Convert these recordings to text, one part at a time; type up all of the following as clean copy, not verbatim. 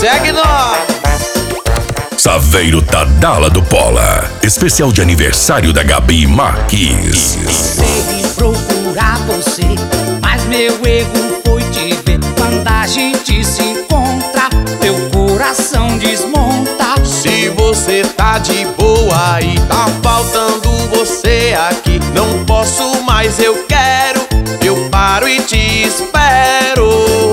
segue nós. Saveiro Tadala do Pola, especial de aniversário da Gabi Marques. Pensei em procurar você, mas meu erro foi te ver. Quando a gente se encontra, meu coração desmonta. Se você tá de boa e tá faltando você aqui, não posso mais, eu quero, eu paro e te espero.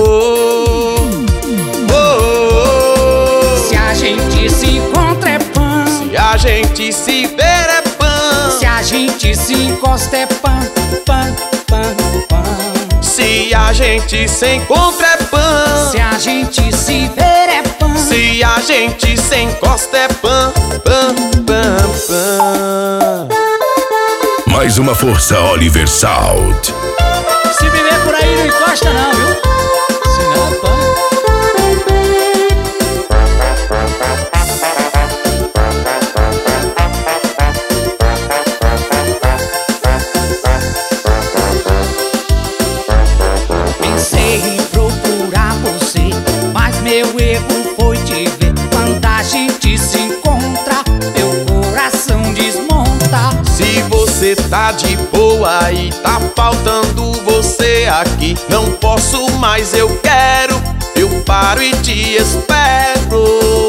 Se a gente se encontra é pão, Se a gente se ver é pão, se a gente se encosta é pão, pão, pão, pão. se a gente se encontra é pão, Se a gente se ver é pão, se a gente se encosta é pão, pão, pão, pão. Mais uma força Oliver Salt. se viver por aí não encosta não, viu? Senão é pão. Pensei em procurar você, mas meu erro foi te ver. Quando a gente se encontra, meu coração desmonta. Se você tá de boa e tá faltando você aqui, não posso mais, eu quero, eu paro e te espero.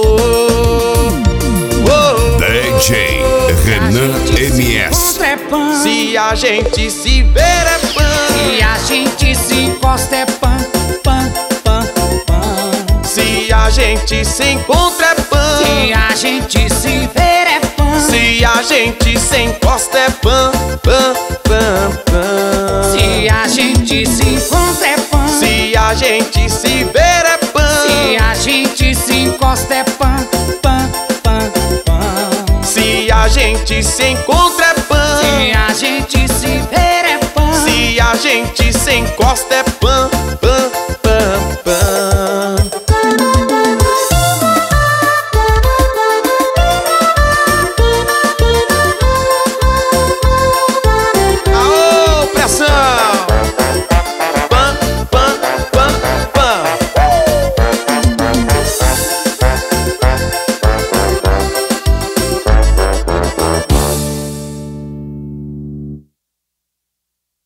DJ Renan MS. É pão. Se a gente se ver é pão, Se a gente se encosta é pão, pão, pão, pão. se a gente se encontra é pão, Se a gente se ver é pão, se a gente se encosta é pão, pão, pão, pão. se a gente se encontra é pão, Se a gente se ver é pão, se a gente se encosta é pão, pão, pão, pão. se a gente se encontra é pão, Se a gente se ver é pão, se a gente se encosta é pão,